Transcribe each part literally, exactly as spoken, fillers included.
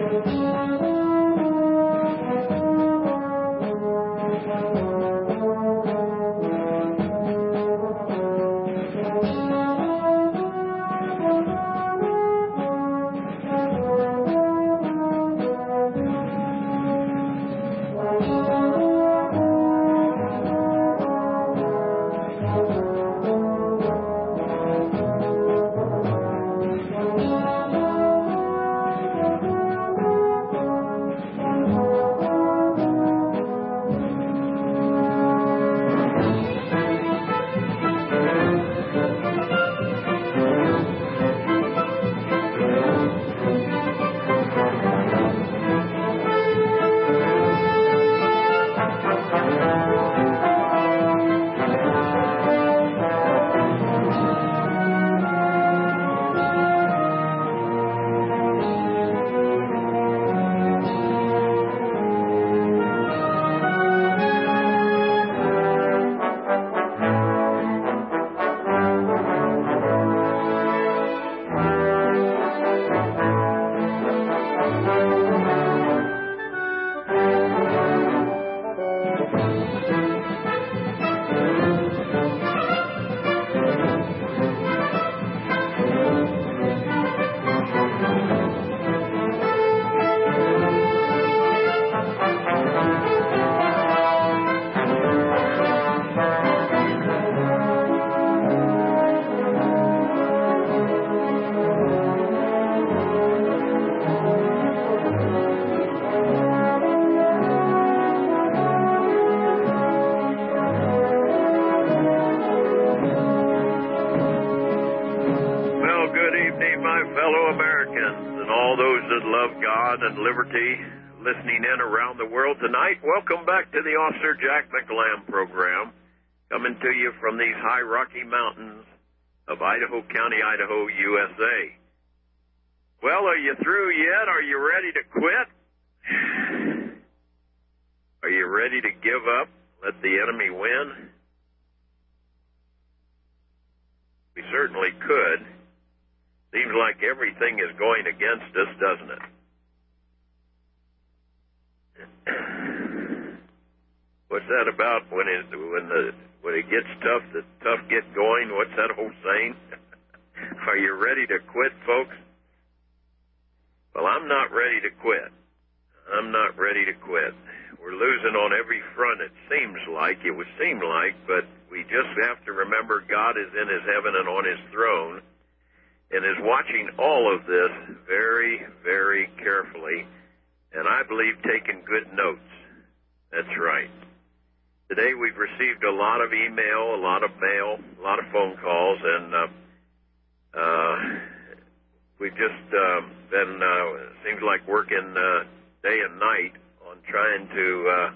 And liberty listening in around the world tonight. Welcome back to the Officer Jack McLam program, coming to you from these high Rocky Mountains of Idaho County, Idaho, U S A. Well, are you through yet? Are you ready to quit? Are you ready to give up? Let the enemy win? We certainly could. Seems like everything is going against us, doesn't it? What's that about when it when the when it gets tough, the tough get going? What's that old saying? Are you ready to quit, folks? Well, I'm not ready to quit. I'm not ready to quit. We're losing on every front, it seems like. It would seem like, but we just have to remember God is in his heaven and on his throne and is watching all of this very, very carefully, and I believe taking good notes. That's right. Today we've received a lot of email, a lot of mail, a lot of phone calls, and uh, uh, we've just um, been, uh, seems like working uh, day and night on trying to uh,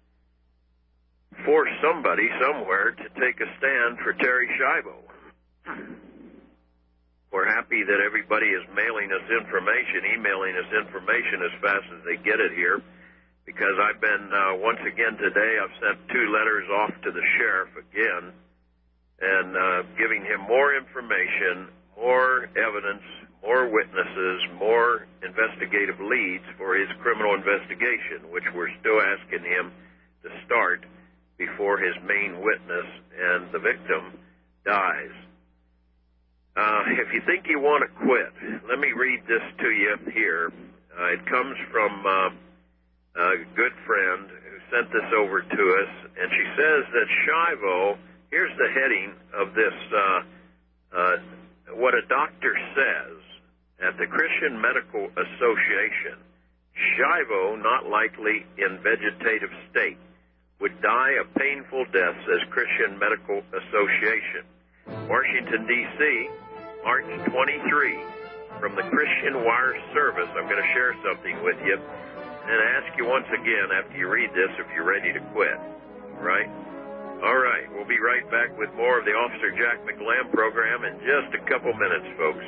force somebody somewhere to take a stand for Terry Schiavo. We're happy that everybody is mailing us information, emailing us information as fast as they get it here, because I've been, uh, once again today, I've sent two letters off to the sheriff again, and uh, giving him more information, more evidence, more witnesses, more investigative leads for his criminal investigation, which we're still asking him to start before his main witness and the victim dies. Uh, if you think you want to quit, let me read this to you here. Uh, it comes from uh, a good friend who sent this over to us, and she says that Schiavo, here's the heading of this, uh, uh, what a doctor says at the Christian Medical Association, Schiavo, not likely in vegetative state, would die a painful death, says Christian Medical Association. Washington, D C, March twenty-third, from the Christian Wire Service. I'm going to share something with you and ask you once again after you read this if you're ready to quit. Right? All right. We'll be right back with more of the Officer Jack McLam program in just a couple minutes, folks.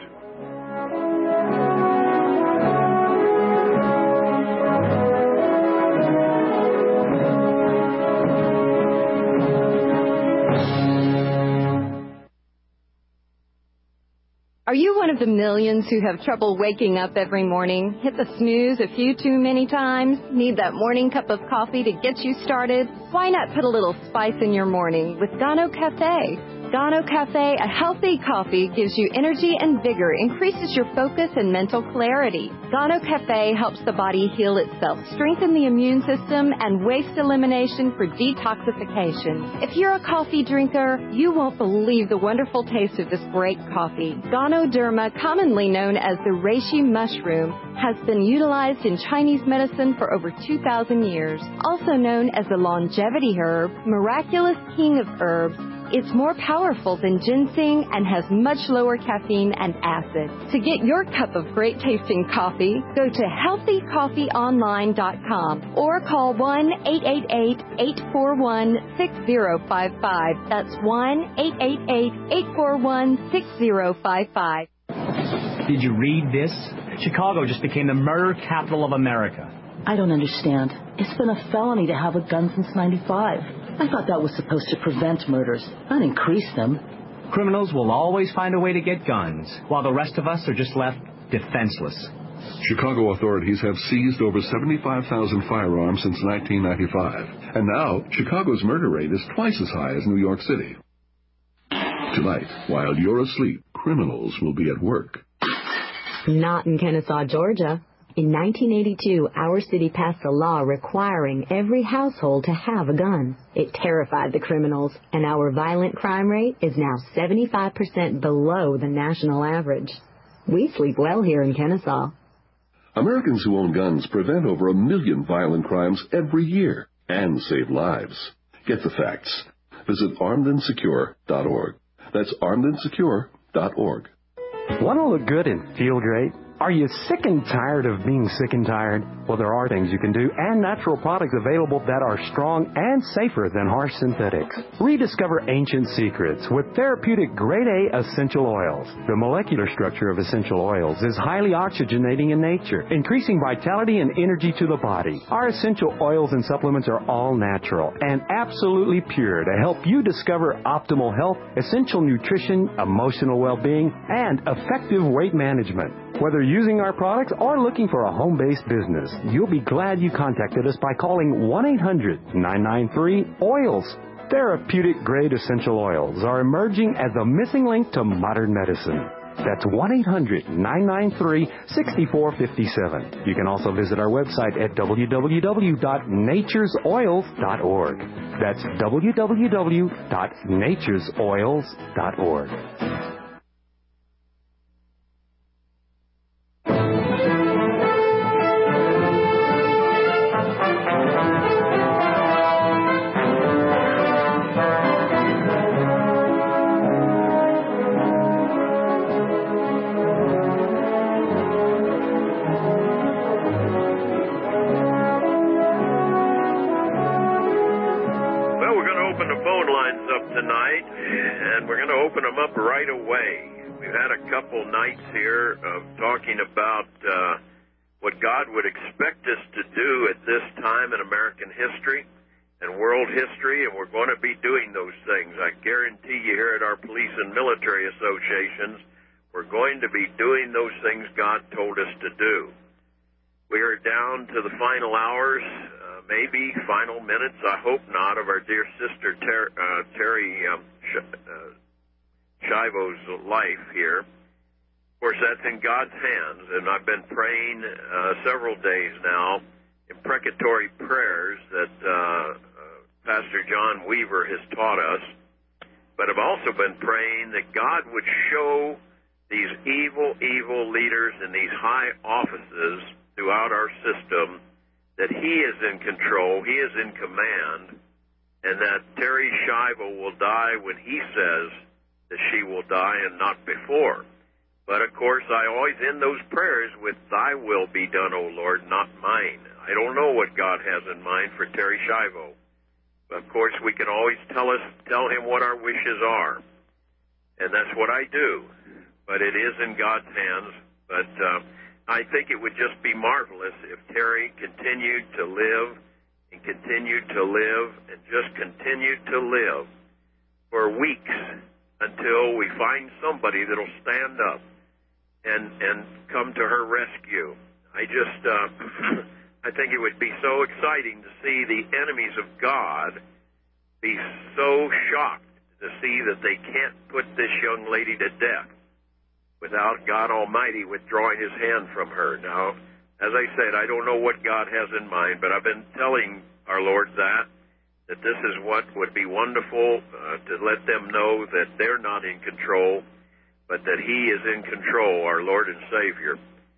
Are you one of the millions who have trouble waking up every morning? Hit the snooze a few too many times? Need that morning cup of coffee to get you started? Why not put a little spice in your morning with Gano Cafe? Gano Cafe, a healthy coffee, gives you energy and vigor, increases your focus and mental clarity. Gano Cafe helps the body heal itself, strengthen the immune system, and waste elimination for detoxification. If you're a coffee drinker, you won't believe the wonderful taste of this great coffee. Ganoderma, commonly known as the reishi mushroom, has been utilized in Chinese medicine for over two thousand years. Also known as the longevity herb, miraculous king of herbs, it's more powerful than ginseng and has much lower caffeine and acid. To get your cup of great tasting coffee, go to healthy coffee online dot com or call one eight eight eight, eight four one, six zero five five. That's one eight eight eight, eight four one, six zero five five. Did you read this? Chicago just became the murder capital of America. I don't understand. It's been a felony to have a gun since ninety-five. I thought that was supposed to prevent murders, not increase them. Criminals will always find a way to get guns, while the rest of us are just left defenseless. Chicago authorities have seized over seventy-five thousand firearms since nineteen ninety-five. And now, Chicago's murder rate is twice as high as New York City. Tonight, while you're asleep, criminals will be at work. Not in Kennesaw, Georgia. In nineteen eighty-two, our city passed a law requiring every household to have a gun. It terrified the criminals, and our violent crime rate is now seventy-five percent below the national average. We sleep well here in Kennesaw. Americans who own guns prevent over a million violent crimes every year and save lives. Get the facts. Visit armed and secure dot org. That's armed and secure dot org. Want to look good and feel great? Are you sick and tired of being sick and tired? Well, there are things you can do and natural products available that are strong and safer than harsh synthetics. Rediscover ancient secrets with therapeutic grade A essential oils. The molecular structure of essential oils is highly oxygenating in nature, increasing vitality and energy to the body. Our essential oils and supplements are all natural and absolutely pure to help you discover optimal health, essential nutrition, emotional well-being, and effective weight management. Whether using our products or looking for a home-based business, you'll be glad you contacted us by calling one eight hundred, nine nine three, O I L S. Therapeutic-grade essential oils are emerging as the missing link to modern medicine. That's one eight hundred, nine nine three, six four five seven. You can also visit our website at w w w dot natures oils dot org. That's w w w dot natures oils dot org. Nights here of talking about uh, what God would expect us to do at this time in American history and world history, and we're going to be doing those things. I guarantee you here at our police and military associations, we're going to be doing those things God told us to do. We are down to the final hours, uh, maybe final minutes, I hope not, of our dear sister Ter- uh, Terry um, Sh- uh, Schiavo's life here. Of course, that's in God's hands, and I've been praying uh, several days now, imprecatory prayers that uh, uh, Pastor John Weaver has taught us. But I've also been praying that God would show these evil, evil leaders in these high offices throughout our system that He is in control, He is in command, and that Terry Schiavo will die when He says that she will die and not before. But, of course, I always end those prayers with, Thy will be done, O Lord, not mine. I don't know what God has in mind for Terry Schiavo. But, of course, we can always tell us, tell Him what our wishes are. And that's what I do. But it is in God's hands. But uh, I think it would just be marvelous if Terry continued to live and continued to live and just continued to live for weeks until we find somebody that'll stand up and and come to her rescue. I just, uh, I think it would be so exciting to see the enemies of God be so shocked to see that they can't put this young lady to death without God Almighty withdrawing his hand from her. Now, as I said, I don't know what God has in mind, but I've been telling our Lord that, that this is what would be wonderful, uh, to let them know that they're not in control, but that he is in control, our Lord and Savior.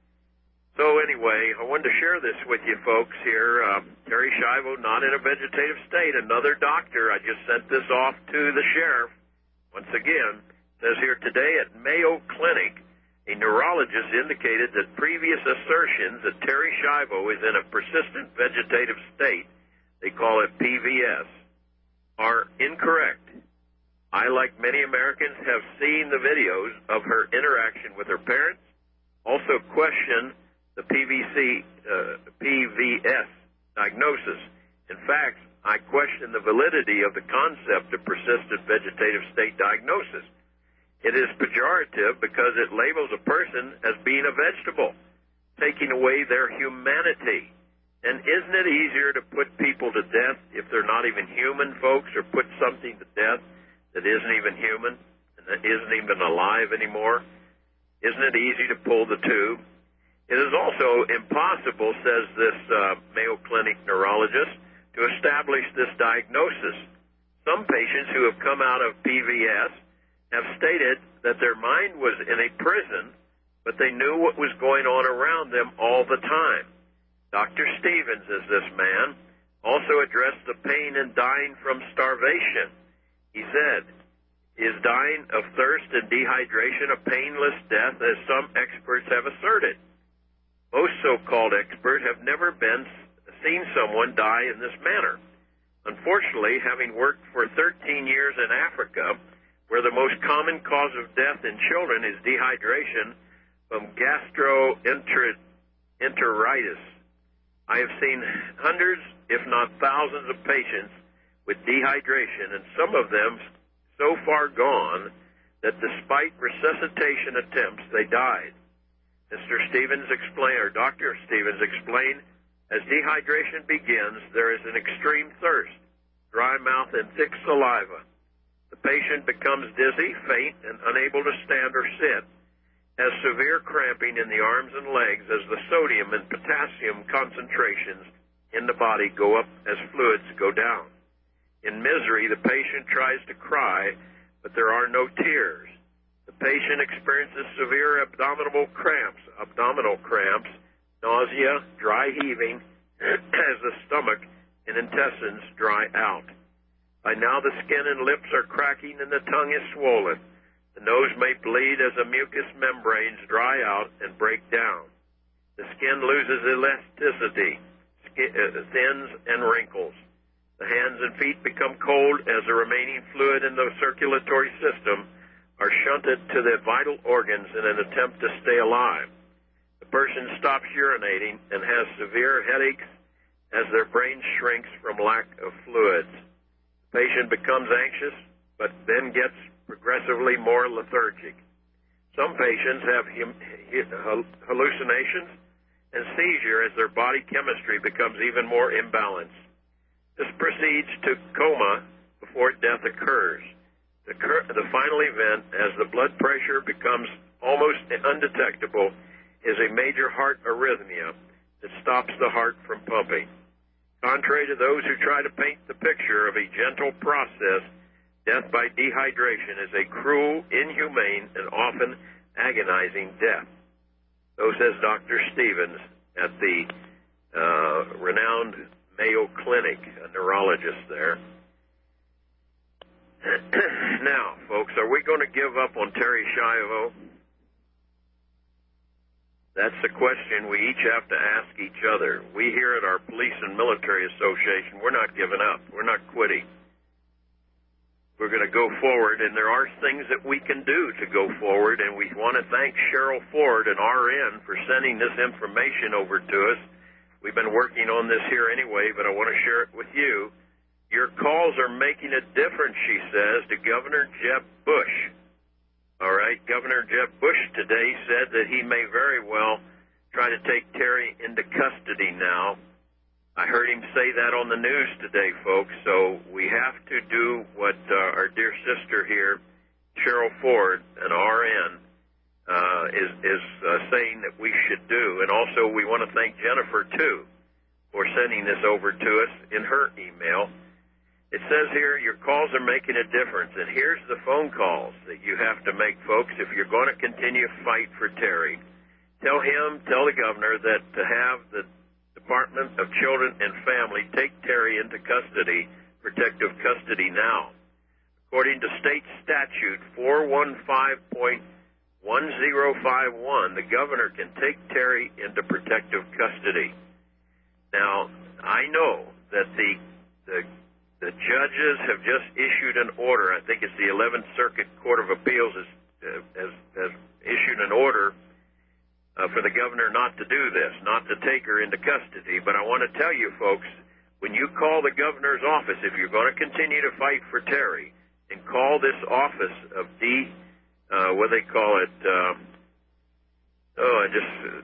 So anyway, I wanted to share this with you folks here. Uh, Terry Schiavo, not in a vegetative state. Another doctor, I just sent this off to the sheriff. Once again, says here today at Mayo Clinic, a neurologist indicated that previous assertions that Terry Schiavo is in a persistent vegetative state, they call it P V S, are incorrect. I, like many Americans, have seen the videos of her interaction with her parents, also question the P V C, uh, P V S diagnosis. In fact, I question the validity of the concept of persistent vegetative state diagnosis. It is pejorative because it labels a person as being a vegetable, taking away their humanity. And isn't it easier to put people to death if they're not even human, folks, or put something to death that isn't even human and that isn't even alive anymore? Isn't it easy to pull the tube? It is also impossible, says this uh, Mayo Clinic neurologist, to establish this diagnosis. Some patients who have come out of P V S have stated that their mind was in a prison, but they knew what was going on around them all the time. Doctor Stevens is this man, also addressed the pain and dying from starvation. He said, is dying of thirst and dehydration a painless death, as some experts have asserted? Most so-called experts have never been seen someone die in this manner. Unfortunately, having worked for thirteen years in Africa, where the most common cause of death in children is dehydration from gastroenteritis, I have seen hundreds, if not thousands, of patients with dehydration, and some of them so far gone that despite resuscitation attempts, they died. Mister Stevens explained, or Doctor Stevens explained, as dehydration begins, there is an extreme thirst, dry mouth, and thick saliva. The patient becomes dizzy, faint, and unable to stand or sit, has severe cramping in the arms and legs as the sodium and potassium concentrations in the body go up as fluids go down. In misery, the patient tries to cry, but there are no tears. The patient experiences severe abdominal cramps, abdominal cramps, nausea, dry heaving, as the stomach and intestines dry out. By now, the skin and lips are cracking and the tongue is swollen. The nose may bleed as the mucous membranes dry out and break down. The skin loses elasticity, skin, uh, thins, and wrinkles. The hands and feet become cold as the remaining fluid in the circulatory system are shunted to the vital organs in an attempt to stay alive. The person stops urinating and has severe headaches as their brain shrinks from lack of fluids. The patient becomes anxious, but then gets progressively more lethargic. Some patients have hum- hallucinations and seizure as their body chemistry becomes even more imbalanced. This proceeds to coma before death occurs. The, cur- the final event, as the blood pressure becomes almost undetectable, is a major heart arrhythmia that stops the heart from pumping. Contrary to those who try to paint the picture of a gentle process, death by dehydration is a cruel, inhumane, and often agonizing death. So says Doctor Stevens at the uh, renowned Mayo Clinic, a neurologist there. Now, folks, are we going to give up on Terry Schiavo? That's the question we each have to ask each other. We here at our Police and Military Association, we're not giving up. We're not quitting. We're going to go forward, and there are things that we can do to go forward, and we want to thank Cheryl Ford and R N for sending this information over to us. We've been working on this here anyway, but I want to share it with you. Your calls are making a difference, she says, to Governor Jeb Bush. All right, Governor Jeb Bush today said said that he may very well try to take Terry into custody now. I heard him say that on the news today, folks, so we have to do what uh, our dear sister here, Cheryl Ford, an R N, uh, is, is uh, saying that we should do. And also we want to thank Jennifer, too, for sending this over to us in her email. It says here, your calls are making a difference, and here's the phone calls that you have to make, folks, if you're going to continue to fight for Terry. Tell him, tell the governor that to have the Department of Children and Family take Terry into custody, protective custody now. According to state statute four fifteen point one oh five one, the governor can take Terry into protective custody. Now, I know that the, the the judges have just issued an order. I think it's the eleventh Circuit Court of Appeals has, uh, has, has issued an order Uh, for the governor not to do this, not to take her into custody. But I want to tell you, folks, when you call the governor's office, if you're going to continue to fight for Terry, and call this office of D, uh, what do they call it, um, oh, I just, uh,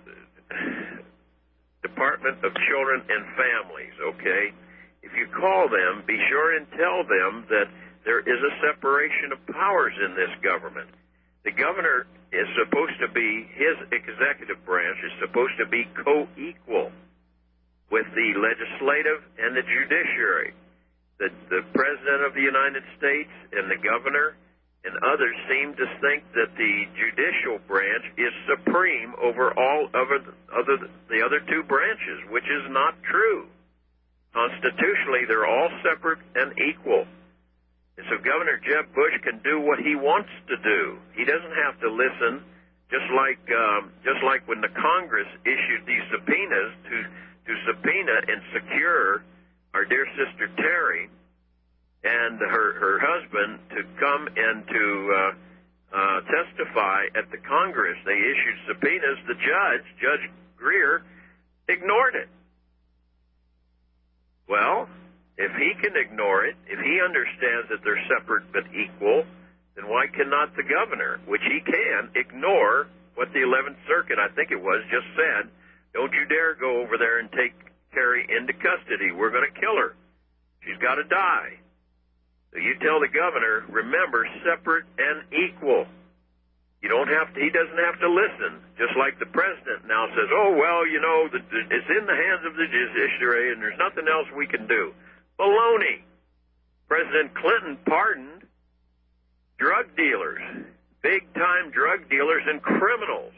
Department of Children and Families, okay? If you call them, be sure and tell them that there is a separation of powers in this government. The governor is supposed to be, his executive branch is supposed to be co-equal with the legislative and the judiciary. The, the President of the United States and the governor and others seem to think that the judicial branch is supreme over all other, other, the other two branches, which is not true. Constitutionally, they're all separate and equal. And so Governor Jeb Bush can do what he wants to do. He doesn't have to listen, just like um, just like when the Congress issued these subpoenas to, to subpoena and secure our dear sister Terry and her, her husband to come and to uh, uh, testify at the Congress. They issued subpoenas. The judge, Judge Greer, ignored it. Well, if he can ignore it, if he understands that they're separate but equal, then why cannot the governor, which he can, ignore what the eleventh Circuit, I think it was, just said, don't you dare go over there and take Terry into custody. We're going to kill her. She's got to die. So you tell the governor, remember, separate and equal. You don't have to, he doesn't have to listen, just like the president now says, oh, well, you know, the, the, it's in the hands of the judiciary and there's nothing else we can do. Baloney. President Clinton pardoned drug dealers, big-time drug dealers and criminals.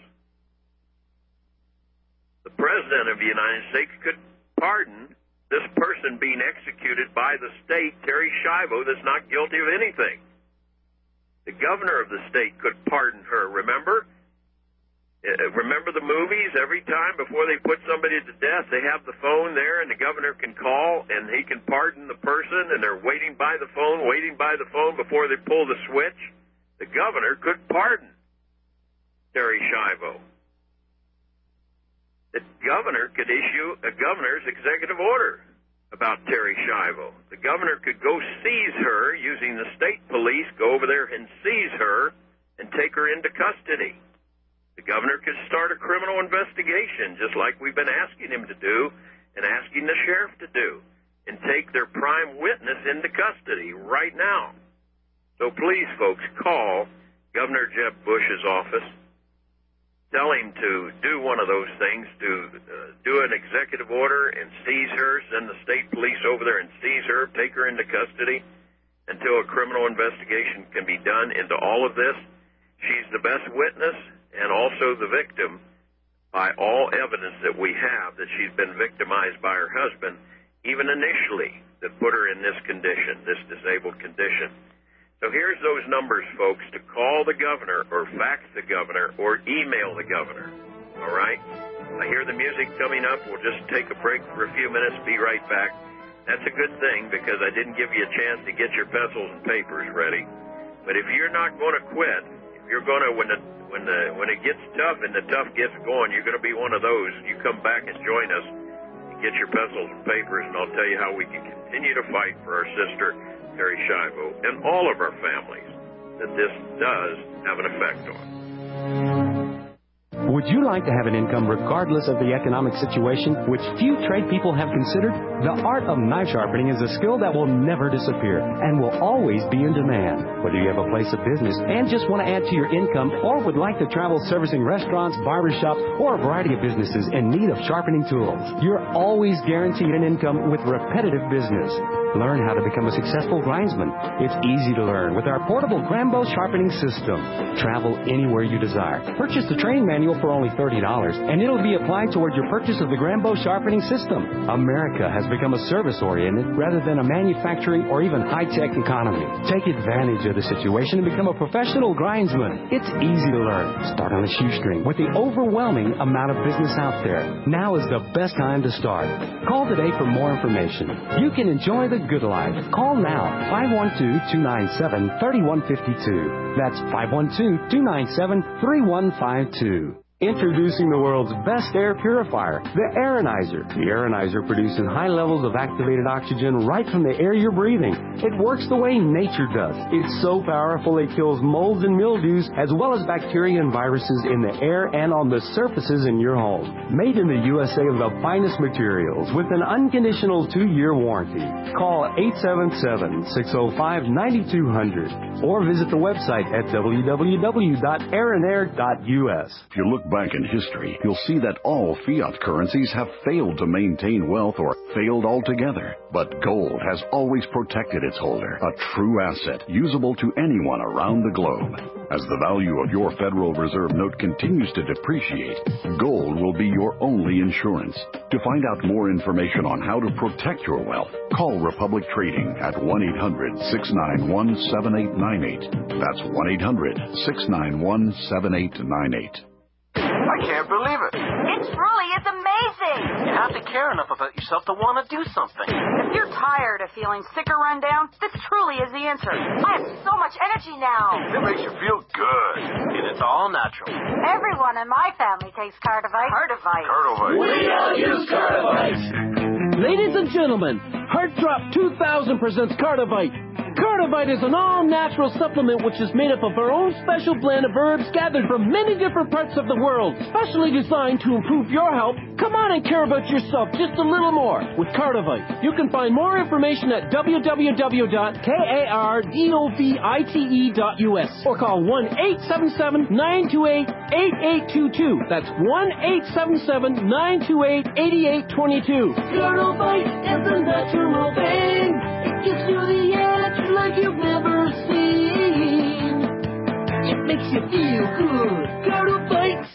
The President of the United States could pardon this person being executed by the state, Terry Schiavo, that's not guilty of anything. The governor of the state could pardon her, remember? Remember the movies? Every time before they put somebody to death, they have the phone there, and the governor can call, and he can pardon the person, and they're waiting by the phone, waiting by the phone before they pull the switch. The governor could pardon Terry Schiavo. The governor could issue a governor's executive order about Terry Schiavo. The governor could go seize her using the state police, go over there and seize her and take her into custody. The governor could start a criminal investigation, just like we've been asking him to do and asking the sheriff to do, and take their prime witness into custody right now. So please, folks, call Governor Jeb Bush's office. Tell him to do one of those things, to uh, do an executive order and seize her, send the state police over there and seize her, take her into custody until a criminal investigation can be done into all of this. She's the best witness and also the victim by all evidence that we have that she's been victimized by her husband, even initially, that put her in this condition, this disabled condition. So here's those numbers, folks, to call the governor or fax the governor or email the governor, all right? I hear the music coming up. We'll just take a break for a few minutes, be right back. That's a good thing because I didn't give you a chance to get your pencils and papers ready. But if you're not going to quit, if you're going to, when the When the when it gets tough and the tough gets going, you're going to be one of those. You come back and join us and get your pencils and papers, and I'll tell you how we can continue to fight for our sister, Terry Schiavo, and all of our families that this does have an effect on. Would you like to have an income regardless of the economic situation, which few trade people have considered? The art of knife sharpening is a skill that will never disappear and will always be in demand. Whether you have a place of business and just want to add to your income, or would like to travel servicing restaurants, barbershops, or a variety of businesses in need of sharpening tools, you're always guaranteed an income with repetitive business. Learn how to become a successful grindsman. It's easy to learn with our portable Grambo sharpening system. Travel anywhere you desire. Purchase the training manual for only thirty dollars, and it'll be applied toward your purchase of the Grambo sharpening system. America has become a service-oriented rather than a manufacturing or even high-tech economy. Take advantage of the situation and become a professional grindsman. It's easy to learn. Start on a shoestring with the overwhelming amount of business out there. Now is the best time to start. Call today for more information. You can enjoy the good life. Call now, five one two, two nine seven, three one five two. That's five one two, two nine seven, three one five two. Introducing the world's best air purifier, the Aeronizer. The Aeronizer produces high levels of activated oxygen right from the air you're breathing. It works the way nature does. It's so powerful it kills molds and mildews as well as bacteria and viruses in the air and on the surfaces in your home. Made in the U S A of the finest materials with an unconditional two-year warranty. Call eight seven seven, six oh five, nine two zero zero or visit the website at w w w dot aeronair dot u s. If you look back in history, you'll see that all fiat currencies have failed to maintain wealth or failed altogether. But gold has always protected its holder, a true asset usable to anyone around the globe. As the value of your Federal Reserve note continues to depreciate, gold will be your only insurance. To find out more information on how to protect your wealth, call Republic Trading at one eight hundred, six nine one, seven eight nine eight. That's one eight hundred, six nine one, seven eight nine eight. I can't believe it. It truly is amazing. You have to care enough about yourself to want to do something. If you're tired of feeling sick or run down, this truly is the answer. I have so much energy now. It makes you feel good. And it's all natural. Everyone in my family takes Cardivite. Cardivite. Cardivite. We all use Cardivite. Ladies and gentlemen, Heart Drop two thousand presents Cardivite. Cardivite is an all-natural supplement which is made up of our own special blend of herbs gathered from many different parts of the world, specially designed to improve your health. Come on and care about yourself just a little more with Cardivite. You can find more information at w w w dot cardovite dot u s or call one eight seven seven, nine two eight, eight eight two two. That's one eight seven seven, nine two eight, eight eight two two. Cardivite is a natural thing. It gives you the edge like you've never seen. It makes you feel good. Cardivite.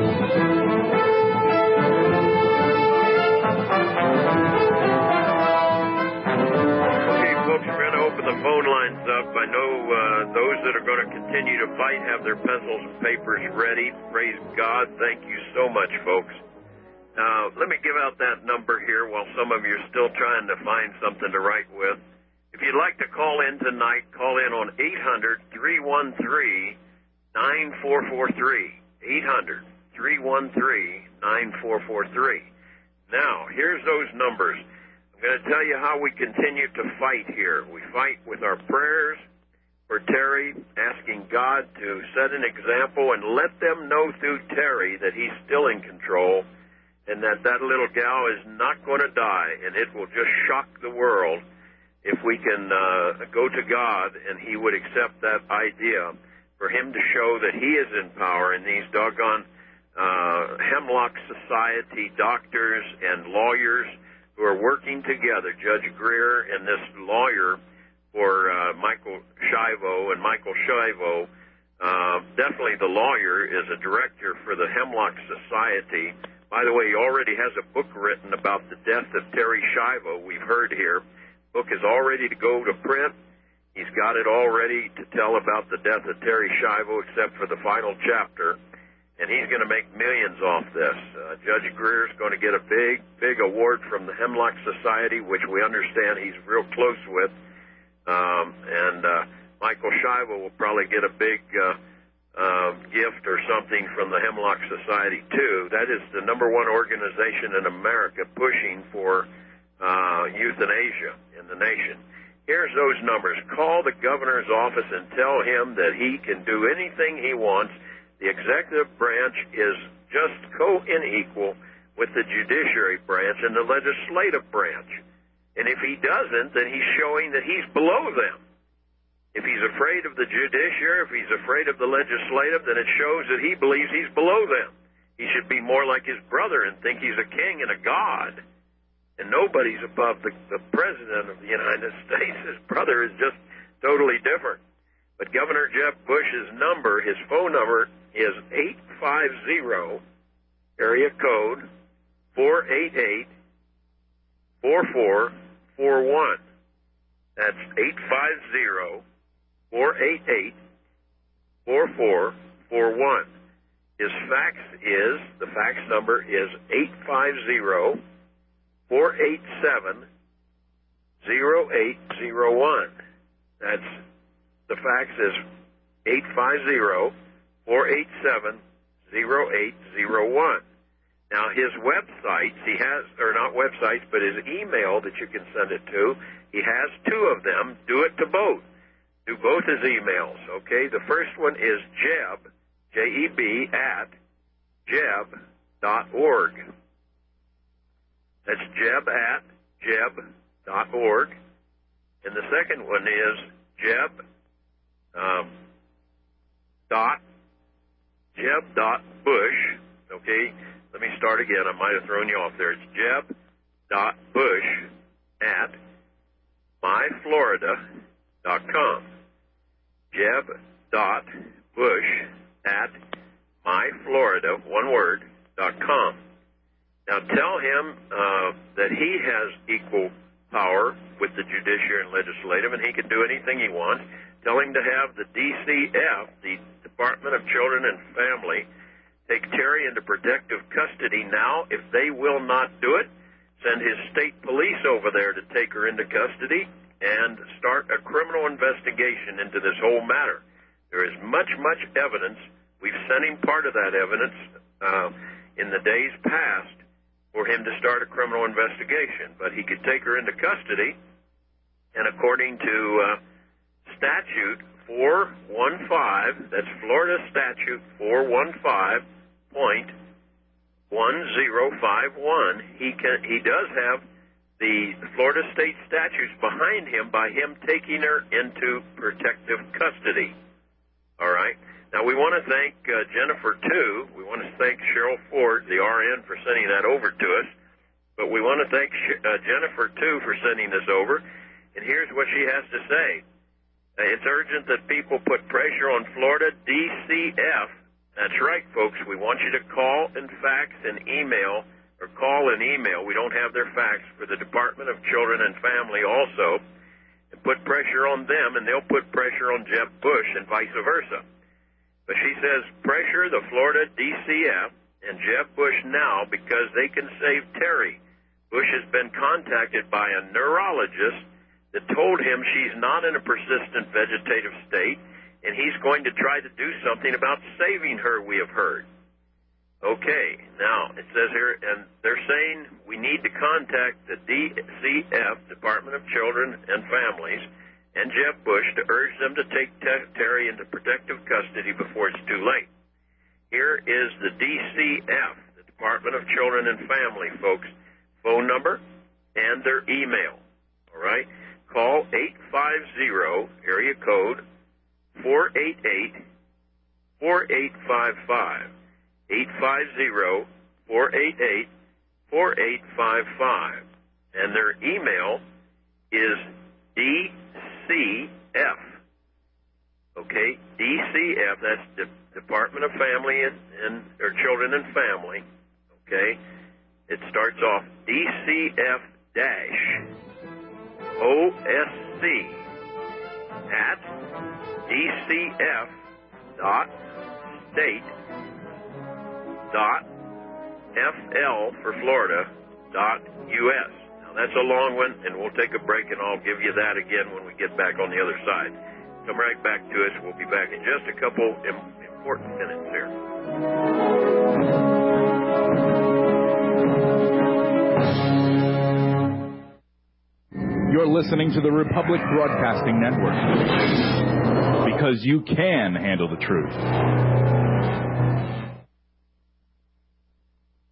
Okay, folks, we're going to open the phone lines up. I know uh, those that are going to continue to fight have their pencils and papers ready. Praise God. Thank you so much, folks. Now, let me give out that number here while some of you are still trying to find something to write with. If you'd like to call in tonight, call in on eight hundred, three one three, nine four four three. eight hundred, three one three, nine four four three. Now, here's those numbers. I'm going to tell you how we continue to fight here. We fight with our prayers for Terry, asking God to set an example and let them know through Terry that he's still in control and that that little gal is not going to die, and it will just shock the world if we can uh, go to God and he would accept that idea for him to show that he is in power, and these doggone uh, Hemlock Society doctors and lawyers who are working together, Judge Greer and this lawyer for uh, Michael Schiavo, and Michael Schiavo, uh, definitely the lawyer, is a director for the Hemlock Society. By the way, he already has a book written about the death of Terry Schiavo, we've heard here. Book is all ready to go to print. He's got it all ready to tell about the death of Terry Schiavo, except for the final chapter, and he's going to make millions off this. Uh, Judge Greer is going to get a big, big award from the Hemlock Society, which we understand he's real close with, um, and uh, Michael Schiavo will probably get a big uh, uh, gift or something from the Hemlock Society, too. That is the number one organization in America pushing for Uh, euthanasia in the nation. Here's those numbers. Call the governor's office and tell him that he can do anything he wants. The executive branch is just co-equal with the judiciary branch and the legislative branch. And if he doesn't, then he's showing that he's below them. If he's afraid of the judiciary, if he's afraid of the legislative, then it shows that he believes he's below them. He should be more like his brother and think he's a king and a god. And nobody's above the, the president of the United States. His brother is just totally different. But Governor Jeb Bush's number, his phone number, is eight five zero, area code four eight eight, four four four one. That's eight five zero, four eight eight, four four four one. His fax is, the fax number is eight five zero, four eight seven, zero eight zero one. That's, the fax is eight five zero, four eight seven, zero eight zero one. Now, his websites, he has, or not websites, but his email that you can send it to, he has two of them. Do it to both. Do both his emails, okay? The first one is Jeb, J E B, at jeb dot org. That's Jeb at jeb dot org. And the second one is Jeb um, dot Jeb dot Bush. Okay, let me start again. I might have thrown you off there. It's Jeb dot Bush at my florida dot com. Jeb dot Bush at my florida, one word, dot com. Now tell him uh, that he has equal power with the judiciary and legislative, and he can do anything he wants. Tell him to have the D C F, the Department of Children and Family, take Terry into protective custody now. If they will not do it, send his state police over there to take her into custody and start a criminal investigation into this whole matter. There is much, much evidence. We've sent him part of that evidence uh, in the days past for him to start a criminal investigation. But he could take her into custody, and according to uh, statute four one five, that's Florida statute four one five point one zero five one, he can he does have the Florida state statutes behind him by him taking her into protective custody. All right. Now, we want to thank uh, Jennifer, too. We want to thank Cheryl Ford, the R N, for sending that over to us. But we want to thank uh, Jennifer, too, for sending this over. And here's what she has to say. Uh, it's urgent that people put pressure on Florida D C F. That's right, folks. We want you to call and fax and email, or call and email. We don't have their fax for the Department of Children and Family also. And put pressure on them, and they'll put pressure on Jeb Bush and vice versa. But she says, pressure the Florida D C F and Jeb Bush now because they can save Terry. Bush has been contacted by a neurologist that told him she's not in a persistent vegetative state, and he's going to try to do something about saving her, we have heard. Okay, now, it says here, and they're saying we need to contact the D C F, Department of Children and Families, and Jeb Bush to urge them to take T- Terry into protective custody before it's too late. Here is the D C F, the Department of Children and Family, folks, phone number and their email. All right? Call eight five zero, area code four eight eight, four eight five five. eight five zero, four eight eight, four eight five five. And their email is D C F. Okay, D C F, that's the Department of Family and, and or Children and Family. Okay, it starts off D C F dash O S C at D C F dot state dot F L for Florida dot U S. That's a long one, and we'll take a break, and I'll give you that again when we get back on the other side. Come right back to us. We'll be back in just a couple important minutes here. You're listening to the Republic Broadcasting Network, because you can handle the truth.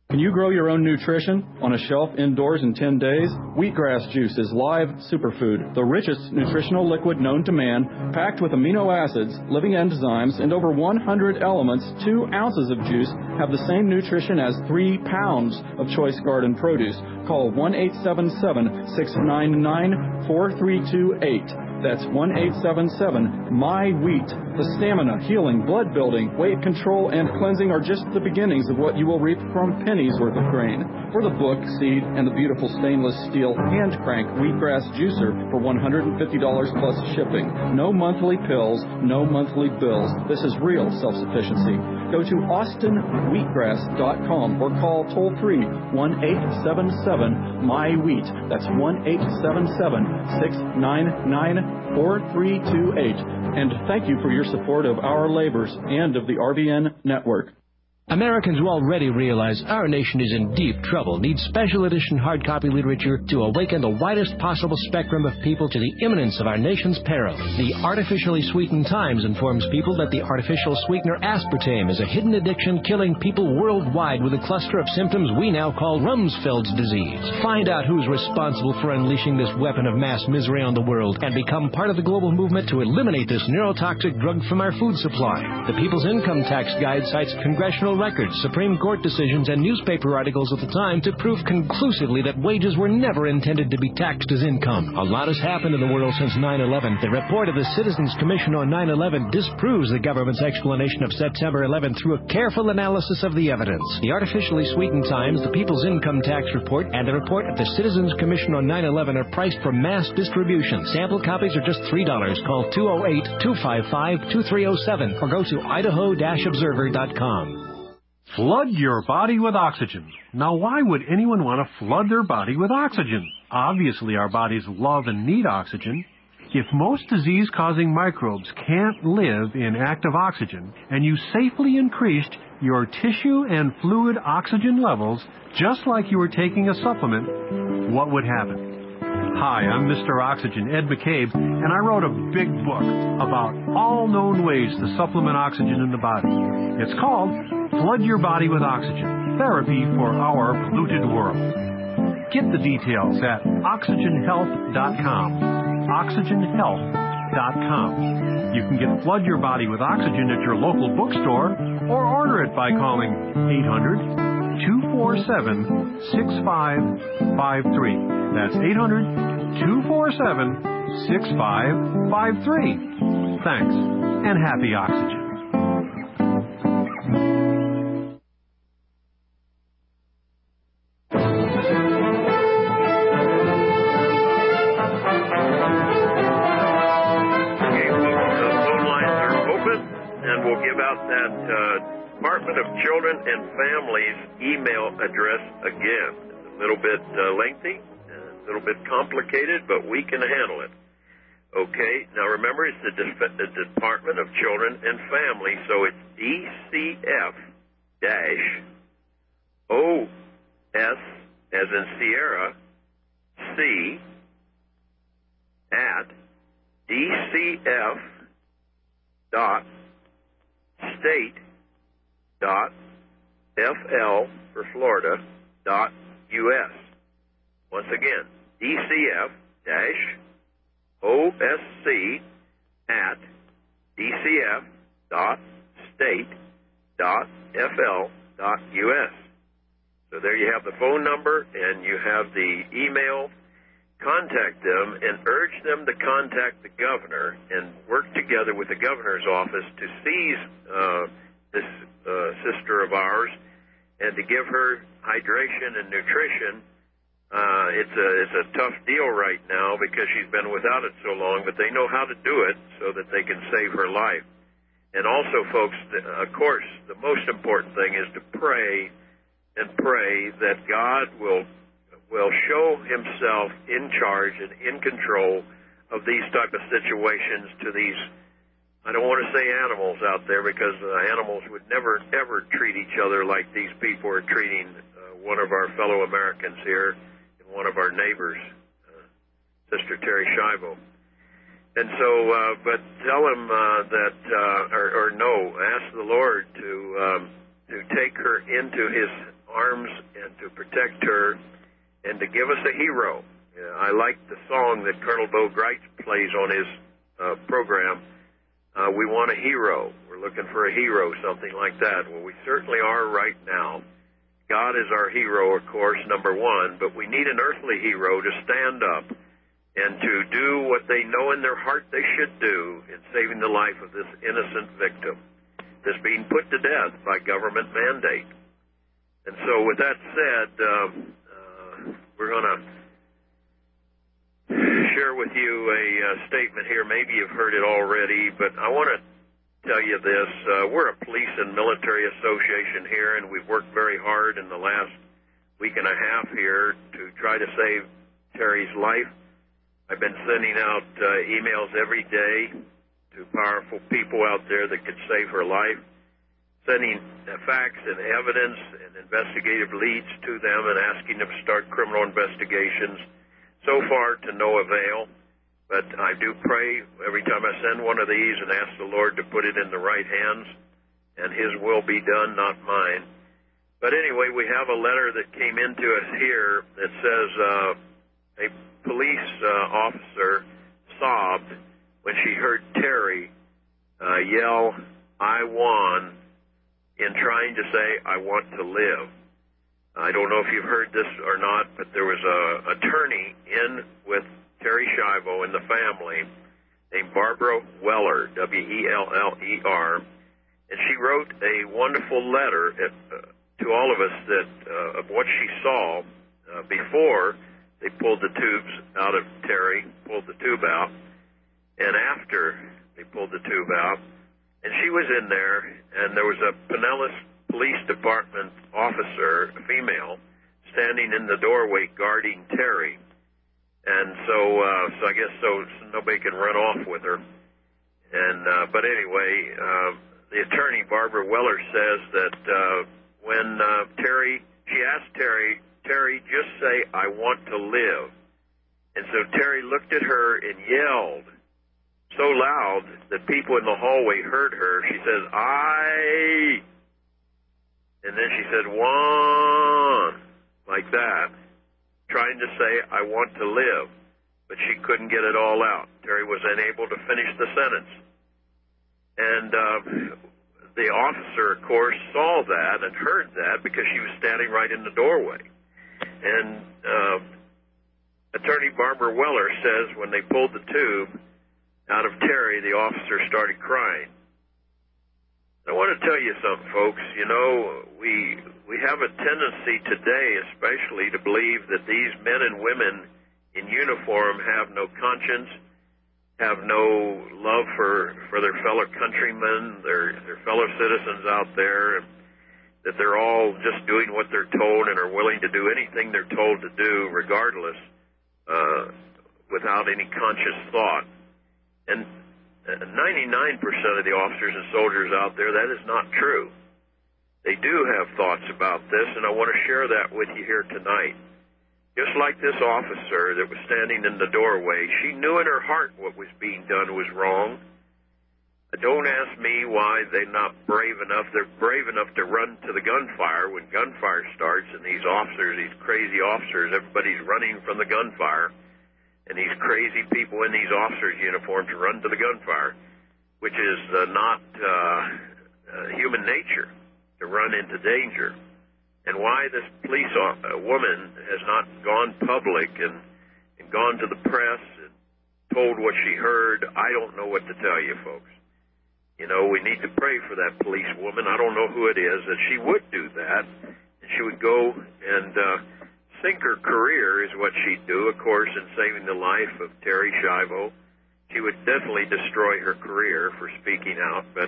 Can you grow your own nutrition on a shelf indoors in ten days? Wheatgrass juice is live superfood, the richest nutritional liquid known to man, packed with amino acids, living enzymes, and over one hundred elements. Two ounces of juice have the same nutrition as three pounds of choice garden produce. Call one eight seven seven, six nine nine, four three two eight. That's one eight seven seven, M Y WHEAT. The stamina, healing, blood building, weight control, and cleansing are just the beginnings of what you will reap from pennies worth of grain. For the book, seed, and the beautiful stainless steel hand crank wheatgrass juicer for one hundred fifty dollars plus shipping. No monthly pills, no monthly bills. This is real self-sufficiency. Go to austin wheatgrass dot com or call toll free one eight seven seven, M Y WHEAT. That's one eight seven seven, six nine nine, four three two eight. And thank you for your support of our labors and of the R B N network. Americans who already realize our nation is in deep trouble need special edition hard copy literature to awaken the widest possible spectrum of people to the imminence of our nation's peril. The Artificially Sweetened Times informs people that the artificial sweetener aspartame is a hidden addiction killing people worldwide with a cluster of symptoms we now call Rumsfeld's disease. Find out who's responsible for unleashing this weapon of mass misery on the world and become part of the global movement to eliminate this neurotoxic drug from our food supply. The People's Income Tax Guide cites congressional records, Supreme Court decisions, and newspaper articles of the time to prove conclusively that wages were never intended to be taxed as income. A lot has happened in the world since nine eleven. The report of the Citizens Commission on nine eleven disproves the government's explanation of September eleventh through a careful analysis of the evidence. The Artificially Sweetened Times, the People's Income Tax Report, and the report of the Citizens Commission on nine eleven are priced for mass distribution. Sample copies are just three dollars. Call two oh eight, two five five, two three oh seven or go to idaho dash observer dot com. Flood your body with oxygen. Now, why would anyone want to flood their body with oxygen? Obviously, our bodies love and need oxygen. If most disease-causing microbes can't live in active oxygen, and you safely increased your tissue and fluid oxygen levels just like you were taking a supplement, what would happen? Hi, I'm Mister Oxygen, Ed McCabe, and I wrote a big book about all known ways to supplement oxygen in the body. It's called Flood Your Body with Oxygen, Therapy for Our Polluted World. Get the details at oxygen health dot com. oxygen health dot com. You can get Flood Your Body with Oxygen at your local bookstore or order it by calling eight hundred, two four seven, six five five three. That's eight hundred, two four seven, six five five three. Thanks, and happy oxygen. Department of Children and Families email address again. It's a little bit uh, lengthy, a little bit complicated, but we can handle it. Okay, now remember it's the, De- the Department of Children and Families, so it's D C F dash O S as in Sierra C at D C F dot state dot F L for Florida dot U S. Once again, D C F dash O S C at D C F dot state dot F L dot U S. So there you have the phone number and you have the email. Contact them and urge them to contact the governor and work together with the governor's office to seize uh, this uh, sister of ours and to give her hydration and nutrition. Uh, it's a it's a tough deal right now because she's been without it so long, but they know how to do it so that they can save her life. And also, folks, of course, the most important thing is to pray and pray that God will will show himself in charge and in control of these type of situations to these, I don't want to say animals out there because uh, animals would never, ever treat each other like these people are treating uh, one of our fellow Americans here and one of our neighbors, uh, Sister Terry Schiavo. And so, uh, but tell him uh, that, uh, or, or no, ask the Lord to um, to take her into his arms and to protect her and to give us a hero. Uh, I like the song that Colonel Bo Greitz plays on his uh, program. Uh, we want a hero. We're looking for a hero, something like that. Well, we certainly are right now. God is our hero, of course, number one, but we need an earthly hero to stand up and to do what they know in their heart they should do in saving the life of this innocent victim that's being put to death by government mandate. And so with that said, uh, uh, we're going to share with you a uh, statement here. Maybe you've heard it already, but I want to tell you this. Uh, we're a police and military association here, and we've worked very hard in the last week and a half here to try to save Terry's life. I've been sending out uh, emails every day to powerful people out there that could save her life, sending uh, facts and evidence and investigative leads to them and asking them to start criminal investigations. So far, to no avail. But I do pray every time I send one of these and ask the Lord to put it in the right hands, and His will be done, not mine. But anyway, we have a letter that came into us here that says uh, a police uh, officer sobbed when she heard Terry uh, yell, "I won," in trying to say, "I want to live." I don't know if you've heard this or not, but there was a attorney in with Terry Schiavo and the family named Barbara Weller, W E L L E R, and she wrote a wonderful letter at, uh, to all of us that uh, of what she saw uh, before they pulled the tubes out of Terry, pulled the tube out, and after they pulled the tube out. And she was in there, and there was a Pinellas Police Department officer, a female, standing in the doorway guarding Terry. And so, uh, so I guess so, so nobody can run off with her. And uh, but anyway, uh, the attorney Barbara Weller says that uh, when uh, Terry, she asked Terry, Terry, just say, "I want to live." And so Terry looked at her and yelled so loud that people in the hallway heard her. She says, "I," and then she said, "One," like that, trying to say, "I want to live," but she couldn't get it all out. Terry was unable to finish the sentence. And uh, the officer, of course, saw that and heard that because she was standing right in the doorway. And uh, Attorney Barbara Weller says when they pulled the tube out of Terry, the officer started crying. I want to tell you something, folks. You know, we we have a tendency today, especially, to believe that these men and women in uniform have no conscience, have no love for, for their fellow countrymen, their their fellow citizens out there, that they're all just doing what they're told and are willing to do anything they're told to do, regardless, uh, without any conscious thought. And ninety-nine percent of the officers and soldiers out there, that is not true. They do have thoughts about this, and I want to share that with you here tonight. Just like this officer that was standing in the doorway, she knew in her heart what was being done was wrong. Don't ask me why they're not brave enough. They're brave enough to run to the gunfire when gunfire starts, and these officers, these crazy officers, everybody's running from the gunfire. And these crazy people in these officers' uniforms run to the gunfire, which is uh, not uh, uh, human nature to run into danger. And why this police uh, woman has not gone public and, and gone to the press and told what she heard, I don't know what to tell you, folks. You know, we need to pray for that police woman. I don't know who it is, that she would do that. And she would go and uh, sink her career is what she'd do, of course, in saving the life of Terry Schiavo. She would definitely destroy her career for speaking out, but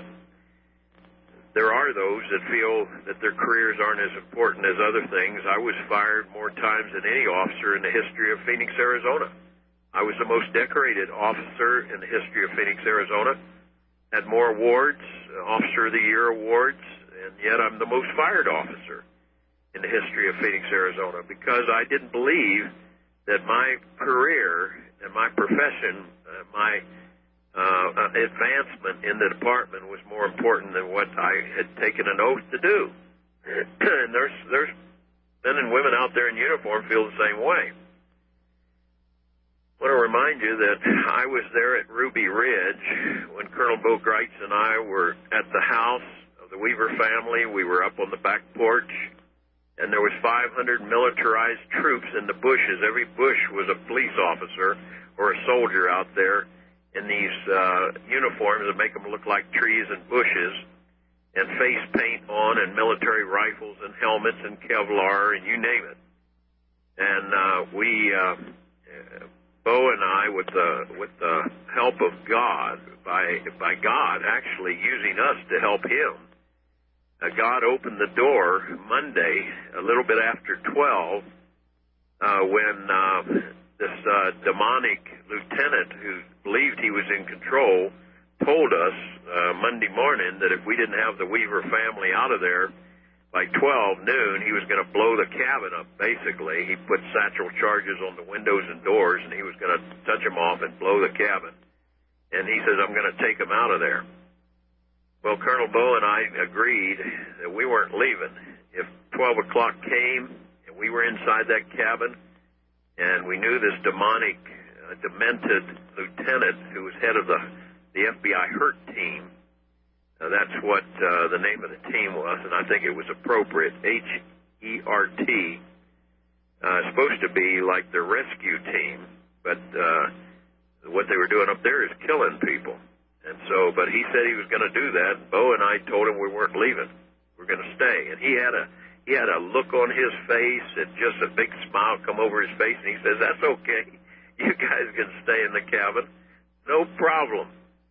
there are those that feel that their careers aren't as important as other things. I was fired more times than any officer in the history of Phoenix, Arizona. I was the most decorated officer in the history of Phoenix, Arizona. Had more awards, Officer of the Year awards, and yet I'm the most fired officer in the history of Phoenix, Arizona, because I didn't believe that my career and my profession, uh, my uh, advancement in the department was more important than what I had taken an oath to do. And there's there's men and women out there in uniform feel the same way. I want to remind you that I was there at Ruby Ridge when Colonel Bo Greitz and I were at the house of the Weaver family. We were up on the back porch, and there was five hundred militarized troops in the bushes. Every bush was a police officer or a soldier out there in these uh, uniforms that make them look like trees and bushes, and face paint on, and military rifles and helmets and Kevlar and you name it. And uh, we... Uh, Bo and I, with the with the help of God, by by God actually using us to help him, uh, God opened the door Monday, a little bit after twelve, uh, when uh, this uh, demonic lieutenant who believed he was in control told us uh, Monday morning that if we didn't have the Weaver family out of there by twelve noon, he was going to blow the cabin up, basically. He put satchel charges on the windows and doors, and he was going to touch them off and blow the cabin. And he says, I'm going to take them out of there. Well, Colonel Bo and I agreed that we weren't leaving. If twelve o'clock came and we were inside that cabin, and we knew this demonic, uh, demented lieutenant who was head of the, the F B I HERT team, Uh, that's what uh, the name of the team was, and I think it was appropriate. H E R T, uh, supposed to be like the rescue team, but uh, what they were doing up there is killing people. And so, but he said he was going to do that. Bo and I told him we weren't leaving; we're going to stay. And he had a he had a look on his face, and just a big smile come over his face, and he says, "That's okay. You guys can stay in the cabin, no problem."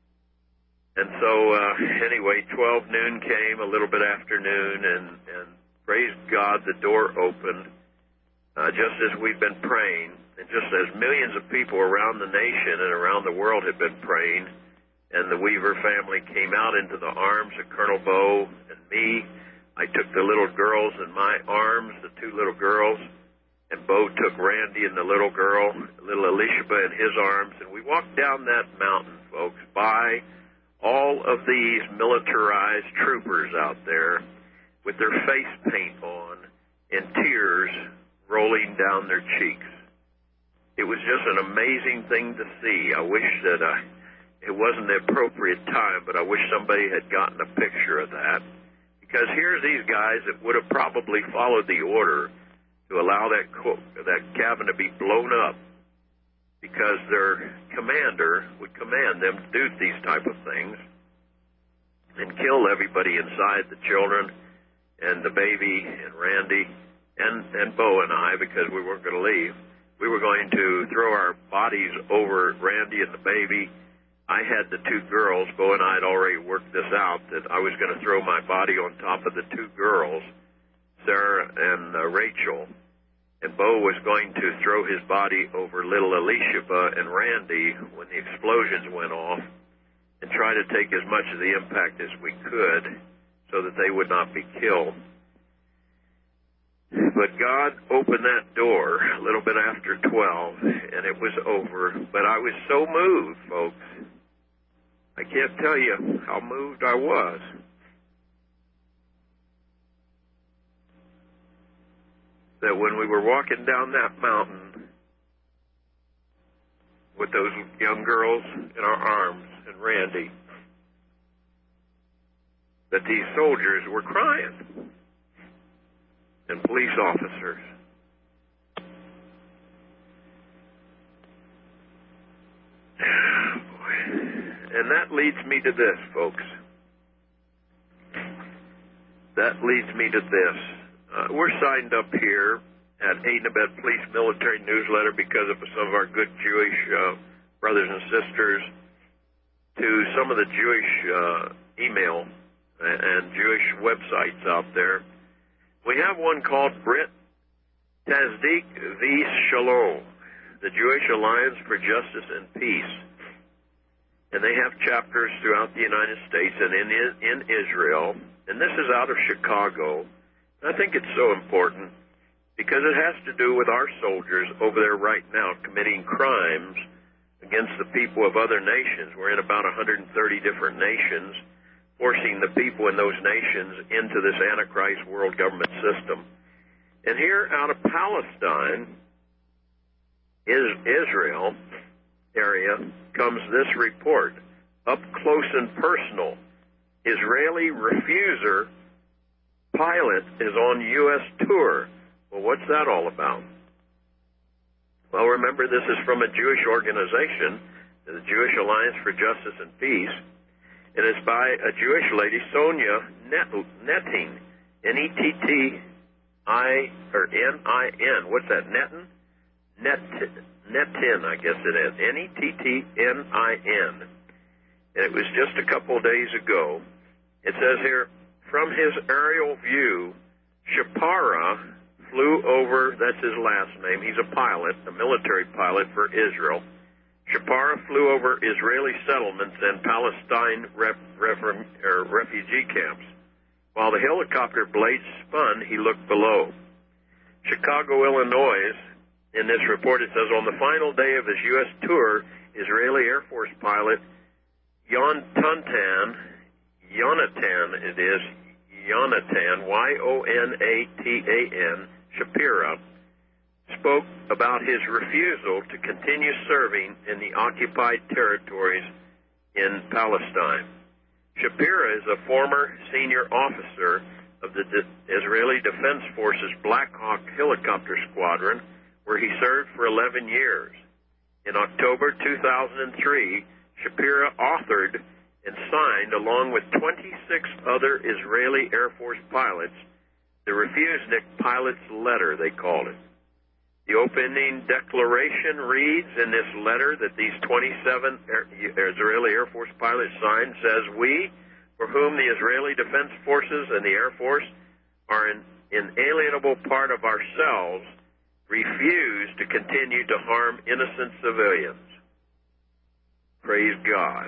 And so, uh, anyway, twelve noon came, a little bit after noon, and, and praise God, the door opened, uh, just as we've been praying, and just as millions of people around the nation and around the world had been praying, and the Weaver family came out into the arms of Colonel Bo and me. I took the little girls in my arms, the two little girls, and Bo took Randy and the little girl, little Elishaba, in his arms, and we walked down that mountain, folks, by all of these militarized troopers out there with their face paint on and tears rolling down their cheeks. It was just an amazing thing to see. I wish that I, it wasn't the appropriate time, but I wish somebody had gotten a picture of that. Because here's these guys that would have probably followed the order to allow that co- that cabin to be blown up, because their commander would command them to do these type of things and kill everybody inside, the children and the baby and Randy and, and Bo and I, because we weren't going to leave. We were going to throw our bodies over Randy and the baby. I had the two girls. Bo and I had already worked this out, that I was going to throw my body on top of the two girls, Sarah and uh, Rachel. And Bo was going to throw his body over little Elishaba and Randy when the explosions went off, and try to take as much of the impact as we could so that they would not be killed. But God opened that door a little bit after twelve, and it was over. But I was so moved, folks. I can't tell you how moved I was. That when we were walking down that mountain with those young girls in our arms and Randy, that these soldiers were crying, and police officers. And that leads me to this, folks. That leads me to this. Uh, we're signed up here at Aid and Abet Police Military Newsletter because of some of our good Jewish uh, brothers and sisters, to some of the Jewish uh, email and Jewish websites out there. We have one called Brit Tasdik V. Shalom, the Jewish Alliance for Justice and Peace. And they have chapters throughout the United States and in, in Israel. And this is out of Chicago. I think it's so important because it has to do with our soldiers over there right now committing crimes against the people of other nations. We're in about one hundred thirty different nations, forcing the people in those nations into this Antichrist world government system. And here out of Palestine, is Israel area, comes this report. Up close and personal. Israeli refuser pilot is on U S tour. Well, what's that all about? Well, remember, this is from a Jewish organization, the Jewish Alliance for Justice and Peace. It is by a Jewish lady, Sonia Nettin, N E T T I, or N I N. What's that, Nettin? Net, Nettin, I guess it is. N E T T N I N. And it was just a couple of days ago. It says here, from his aerial view, Shapara flew over, that's his last name, he's a pilot, a military pilot for Israel. Shapara flew over Israeli settlements and Palestine ref, ref, er, refugee camps. While the helicopter blades spun, he looked below. Chicago, Illinois, in this report, it says, on the final day of his U S tour, Israeli Air Force pilot Yonatan, Yonatan it is, Yonatan, Y O N A T A N, Shapira, spoke about his refusal to continue serving in the occupied territories in Palestine. Shapira is a former senior officer of the De- Israeli Defense Forces Black Hawk helicopter squadron, where he served for eleven years. In October two thousand three, Shapira authored and signed, along with twenty-six other Israeli Air Force pilots, the Refusnik Pilot's Letter, they called it. The opening declaration reads in this letter that these twenty-seven Israeli Air Force pilots signed, says, we, for whom the Israeli Defense Forces and the Air Force are an inalienable part of ourselves, refuse to continue to harm innocent civilians. Praise God.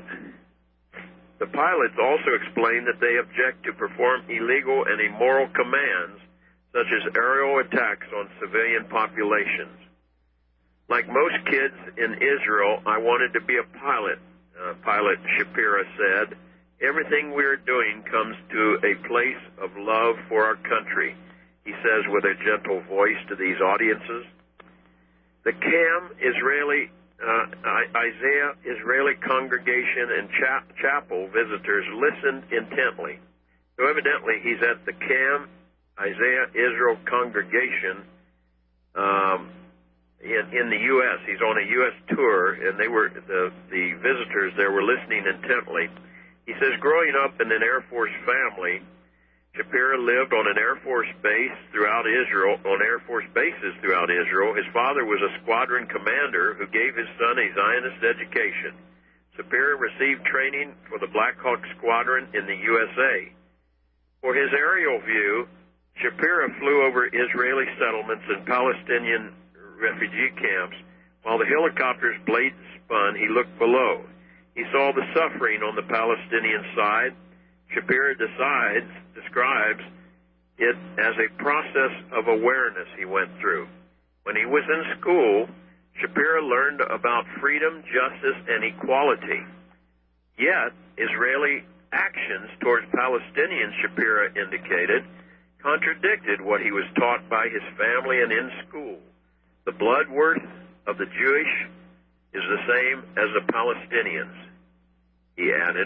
The pilots also explain that they object to perform illegal and immoral commands, such as aerial attacks on civilian populations. Like most kids in Israel, I wanted to be a pilot, uh, Pilot Shapira said. Everything we're doing comes to a place of love for our country, he says with a gentle voice to these audiences. The C A M Israeli, uh, Isaiah Israeli congregation and cha- chapel visitors listened intently. So evidently he's at the C A M Isaiah Israel congregation um, in, in the U S He's on a U S tour, and they were the, the visitors there were listening intently. He says, growing up in an Air Force family, Shapira lived on an Air Force base throughout Israel, on Air Force bases throughout Israel. His father was a squadron commander who gave his son a Zionist education. Shapira received training for the Black Hawk Squadron in the U S A. For his aerial view, Shapira flew over Israeli settlements and Palestinian refugee camps. While the helicopter's blades spun, he looked below. He saw the suffering on the Palestinian side. Shapira decides, describes it as a process of awareness he went through. When he was in school, Shapira learned about freedom, justice, and equality. Yet, Israeli actions towards Palestinians, Shapira indicated, contradicted what he was taught by his family and in school. The blood worth of the Jewish is the same as the Palestinians, he added.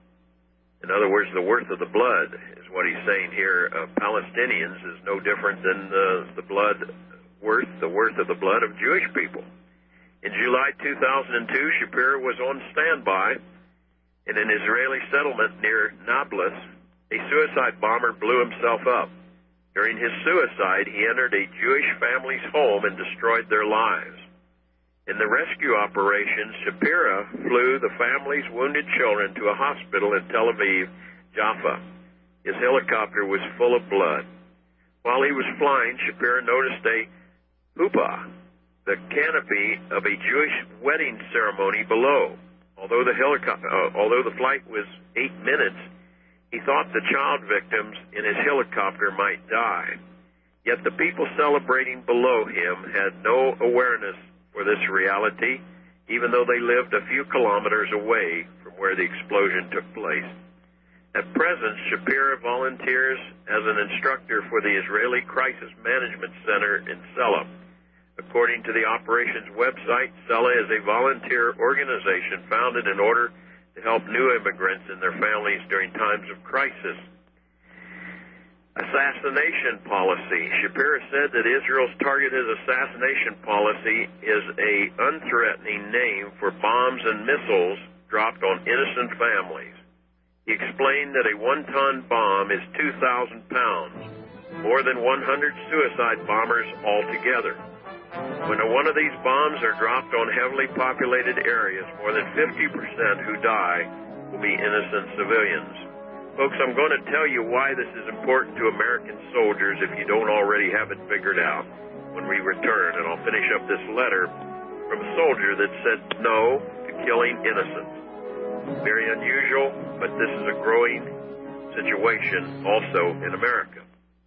In other words, the worth of the blood is what he's saying here. Uh, Palestinians is no different than the, the blood worth, the worth of the blood of Jewish people. In July two thousand two, Shapira was on standby in an Israeli settlement near Nablus. A suicide bomber blew himself up. During his suicide, he entered a Jewish family's home and destroyed their lives. In the rescue operation, Shapira flew the family's wounded children to a hospital in Tel Aviv, Jaffa. His helicopter was full of blood. While he was flying, Shapira noticed a huppah, the canopy of a Jewish wedding ceremony below. Although the helicopter, uh, although the flight was eight minutes, he thought the child victims in his helicopter might die. Yet the people celebrating below him had no awareness for this reality, even though they lived a few kilometers away from where the explosion took place. At present, Shapira volunteers as an instructor for the Israeli Crisis Management Center in Sela. According to the operations website, Sela is a volunteer organization founded in order to help new immigrants and their families during times of crisis. Assassination policy. Shapira said that Israel's targeted assassination policy is a unthreatening name for bombs and missiles dropped on innocent families. He explained that a one-ton bomb is two thousand pounds, more than one hundred suicide bombers altogether. When one of these bombs are dropped on heavily populated areas, more than fifty percent who die will be innocent civilians. Folks, I'm going to tell you why this is important to American soldiers if you don't already have it figured out when we return. And I'll finish up this letter from a soldier that said no to killing innocents. Very unusual, but this is a growing situation also in America.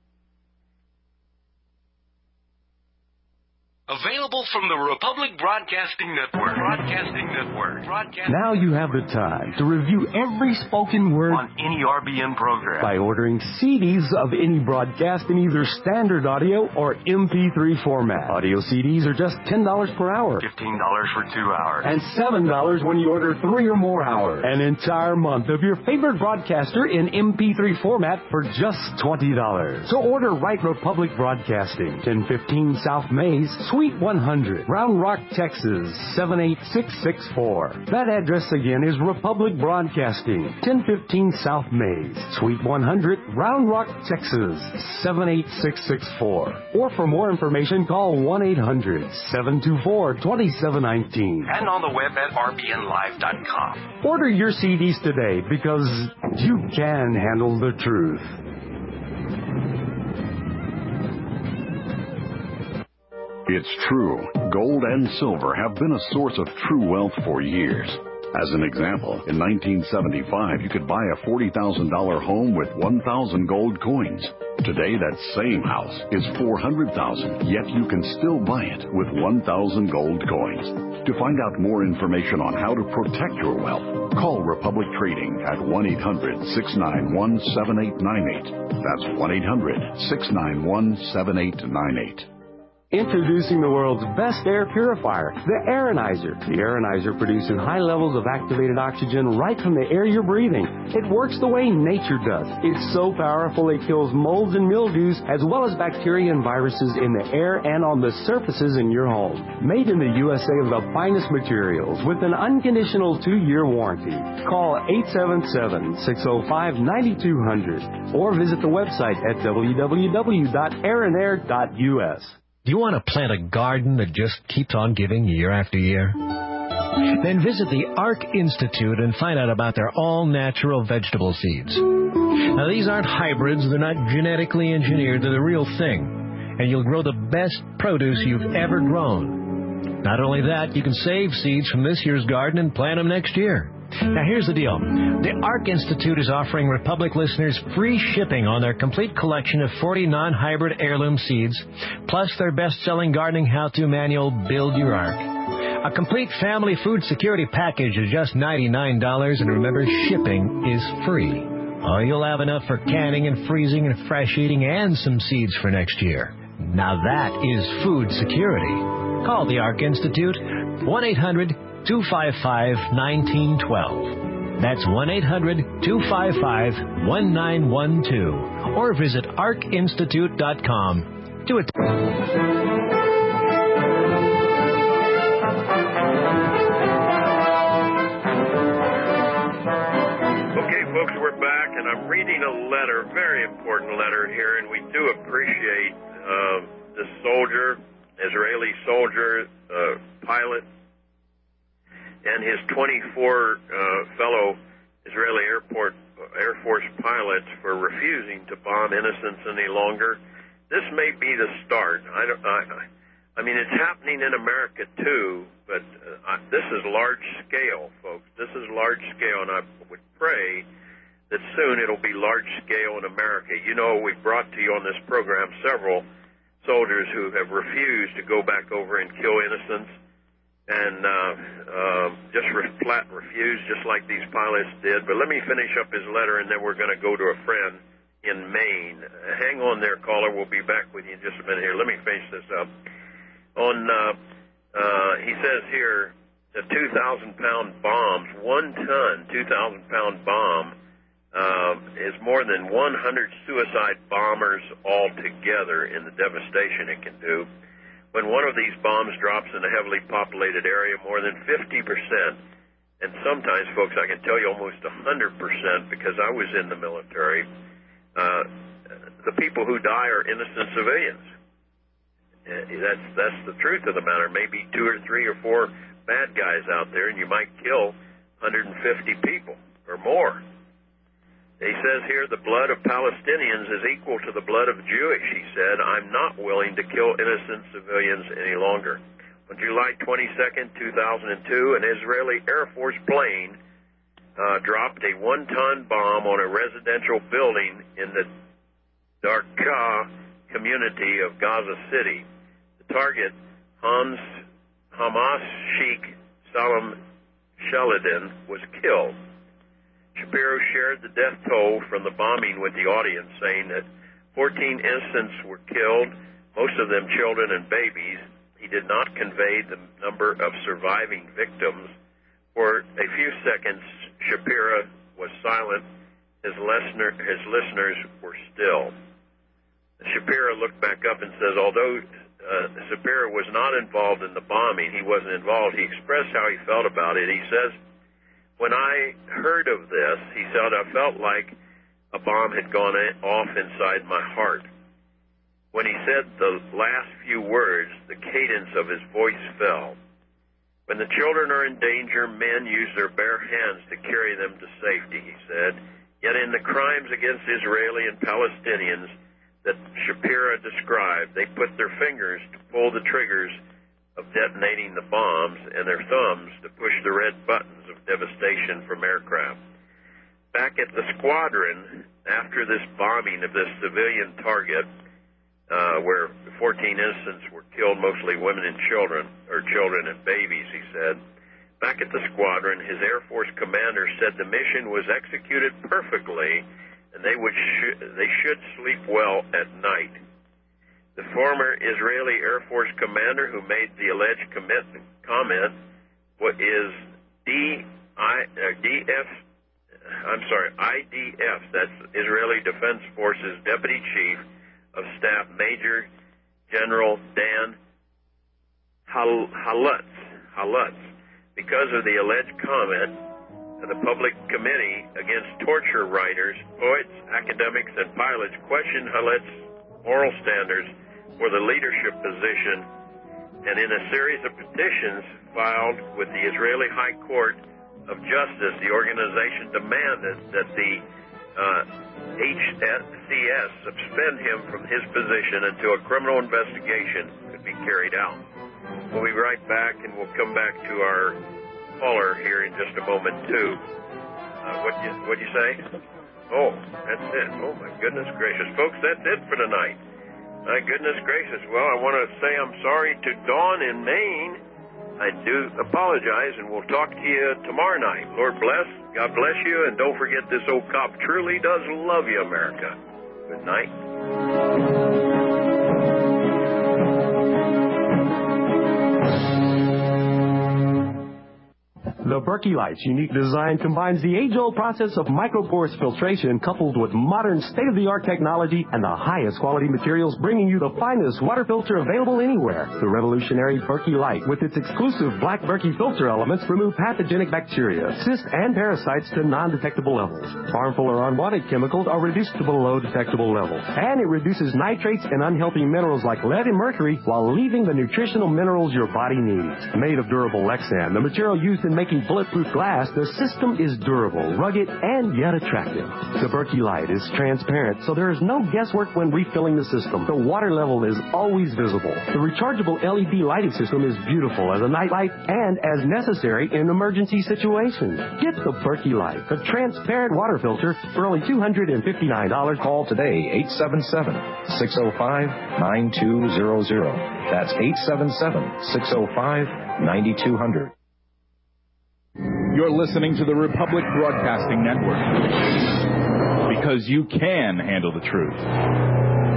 Available from the Republic Broadcasting Network. Broadcasting Network. Broadcast- Now you have the time to review every spoken word on any R B N program by ordering C Ds of any broadcast in either standard audio or M P three format. Audio C Ds are just ten dollars per hour. fifteen dollars for two hours. And seven dollars when you order three or more hours. An entire month of your favorite broadcaster in M P three format for just twenty dollars. So order Right Republic Broadcasting, ten fifteen South Mays, Suite one hundred, Round Rock, Texas, seven eight six six four. That address again is Republic Broadcasting, ten fifteen South Mays, Suite one hundred, Round Rock, Texas, seven eight six six four. Or for more information, call one eight hundred, seven two four, two seven one nine. And on the web at r b n live dot com. Order your C Ds today because you can handle the truth. It's true. Gold and silver have been a source of true wealth for years. As an example, in nineteen seventy-five, you could buy a forty thousand dollars home with one thousand gold coins. Today, that same house is four hundred thousand dollars, yet you can still buy it with one thousand gold coins. To find out more information on how to protect your wealth, call Republic Trading at one eight hundred, six nine one, seven eight nine eight. That's one eight hundred, six nine one, seven eight nine eight. Introducing the world's best air purifier, the Aeronizer. The Aeronizer produces high levels of activated oxygen right from the air you're breathing. It works the way nature does. It's so powerful it kills molds and mildews as well as bacteria and viruses in the air and on the surfaces in your home. Made in the U S A with the finest materials with an unconditional two-year warranty. Call eight seven seven, six oh five, nine two zero zero or visit the website at w w w dot aeronair dot u s. Do you want to plant a garden that just keeps on giving year after year? Then visit the ARC Institute and find out about their all-natural vegetable seeds. Now, these aren't hybrids. They're not genetically engineered. They're the real thing. And you'll grow the best produce you've ever grown. Not only that, you can save seeds from this year's garden and plant them next year. Now, here's the deal. The ARC Institute is offering Republic listeners free shipping on their complete collection of forty non-hybrid heirloom seeds, plus their best-selling gardening how-to manual, Build Your Ark. A complete family food security package is just ninety-nine dollars, and remember, shipping is free. Oh, you'll have enough for canning and freezing and fresh eating and some seeds for next year. Now that is food security. Call the ARC Institute, one eight hundred, two five five, one nine one two. That's one eight hundred, two five five, one nine one two. Or visit arc institute dot com. Do it. Okay, folks, we're back, and I'm reading a letter, very important letter here, and we do appreciate uh, this soldier, Israeli soldier, uh, pilot, and his twenty-four uh, fellow Israeli airport Air Force pilots for refusing to bomb innocents any longer. This may be the start. I, don't, I, I mean, it's happening in America too, but uh, I, this is large scale, folks. This is large scale, and I would pray that soon it'll be large scale in America. You know, we've brought to you on this program several soldiers who have refused to go back over and kill innocents. and uh, uh, just re- flat refused, just like these pilots did. But let me finish up his letter, and then we're going to go to a friend in Maine. Uh, hang on there, caller. We'll be back with you in just a minute here. Let me finish this up. On, uh, uh, he says here, the two thousand pound bombs, one ton, two thousand pound bomb, uh, is more than one hundred suicide bombers altogether in the devastation it can do. When one of these bombs drops in a heavily populated area, more than fifty percent, and sometimes, folks, I can tell you almost one hundred percent because I was in the military, uh, the people who die are innocent civilians. Uh, that's that's the truth of the matter. Maybe two or three or four bad guys out there, and you might kill one hundred fifty people or more. He says here, the blood of Palestinians is equal to the blood of Jewish, he said. I'm not willing to kill innocent civilians any longer. On July twenty-second, two thousand two, an Israeli Air Force plane uh, dropped a one-ton bomb on a residential building in the Darqa community of Gaza City. The target, Hans Hamas Sheikh Salam Shaladin, was killed. Shapiro shared the death toll from the bombing with the audience, saying that fourteen innocents were killed, most of them children and babies. He did not convey the number of surviving victims. For a few seconds, Shapiro was silent. His, listener, his listeners were still. Shapiro looked back up and says, although uh, Shapiro was not involved in the bombing, he wasn't involved, he expressed how he felt about it. He says, when I heard of this, he said, I felt like a bomb had gone off inside my heart. When he said the last few words, the cadence of his voice fell. When the children are in danger, men use their bare hands to carry them to safety, he said. Yet in the crimes against Israeli and Palestinians that Shapiro described, they put their fingers to pull the triggers of detonating the bombs and their thumbs to push the red buttons of devastation from aircraft. Back at the squadron, after this bombing of this civilian target, uh, where fourteen innocents were killed, mostly women and children, or children and babies, he said, back at the squadron, his Air Force commander said the mission was executed perfectly and they would sh- they should sleep well at night. The former Israeli Air Force commander who made the alleged commit- comment what is D I uh, D F I'm sorry I D F, that's Israeli Defense Forces Deputy Chief of Staff Major General Dan Hal- Halutz Halutz because of the alleged comment. The Public Committee Against Torture writers, poets, academics, and pilots questioned Halutz's moral standards for the leadership position, and in a series of petitions filed with the Israeli High Court of Justice, the organization demanded that the uh, H C S suspend him from his position until a criminal investigation could be carried out. We'll be right back, and we'll come back to our caller here in just a moment, too. Uh, what you what you say? Oh, that's it. Oh, my goodness gracious. Folks, that's it for tonight. My goodness gracious. Well, I want to say I'm sorry to Dawn in Maine. I do apologize, and we'll talk to you tomorrow night. Lord bless. God bless you, and don't forget this old cop truly does love you, America. Good night. The Berkey Light's unique design combines the age-old process of microporous filtration coupled with modern state-of-the-art technology and the highest quality materials, bringing you the finest water filter available anywhere. The revolutionary Berkey Light, with its exclusive black Berkey filter elements, remove pathogenic bacteria, cysts, and parasites to non-detectable levels. Harmful or unwanted chemicals are reduced to below detectable levels. And it reduces nitrates and unhealthy minerals like lead and mercury while leaving the nutritional minerals your body needs. Made of durable Lexan, the material used in making bulletproof glass, the system is durable, rugged, and yet attractive. The Berkey Light is transparent, so there is no guesswork when refilling the system. The water level is always visible. The rechargeable L E D lighting system is beautiful as a night light and as necessary in emergency situations. Get the Berkey Light, the transparent water filter for only two hundred fifty-nine dollars. Call today, eight seven seven, six oh five, nine two zero zero. That's eight seven seven, six oh five, nine two zero zero. You're listening to the Republic Broadcasting Network. Because you can handle the truth.